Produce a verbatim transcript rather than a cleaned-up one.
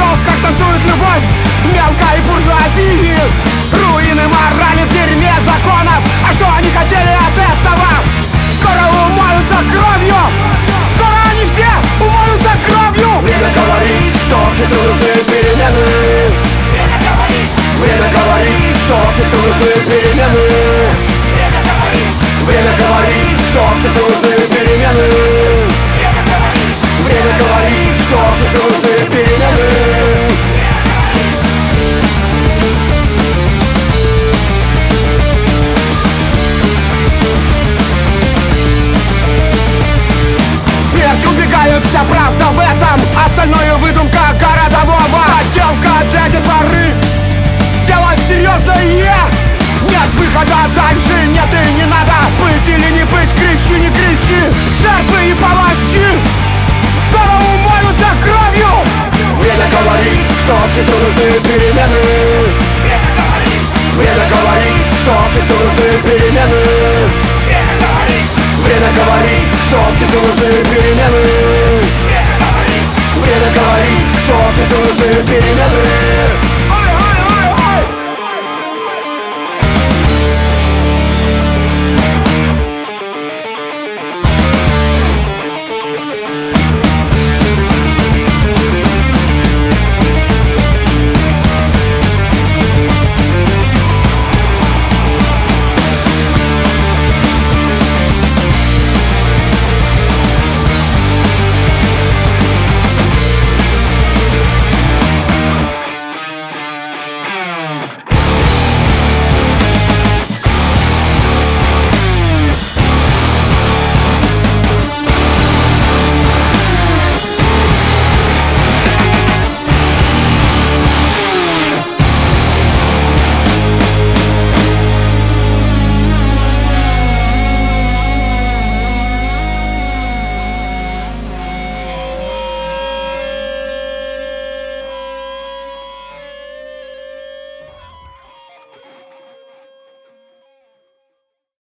часов, как танцует любовь мелкой буржуазии. Руины морали в дерьме законов. А что они хотели от этого? Скоро умоются кровью. Скоро они все умоются кровью. Время говорит, что обществу нужны перемены. Время говорит, Время говорит, что обществу нужны перемены. время говорит, Время говорит, что обществу нужны перемены. время говорит, Время говорит, что обществу нужны перемены. Смерть убегают, вся правда в этом. Остальное выдумка городового. Подделка для детворы. Дело серьезное. Нет выхода дальше, нет и не надо. Быть или не быть, кричи, не кричи. Жертвы и палачи скоро умоются кровью. Время говорит, что обществу нужны перемены. время говорит, Время говорит, что обществу нужны перемены. время говорит, Время говорит, что обществу нужны перемены. время говорит, Время говорит, что обществу нужны перемены.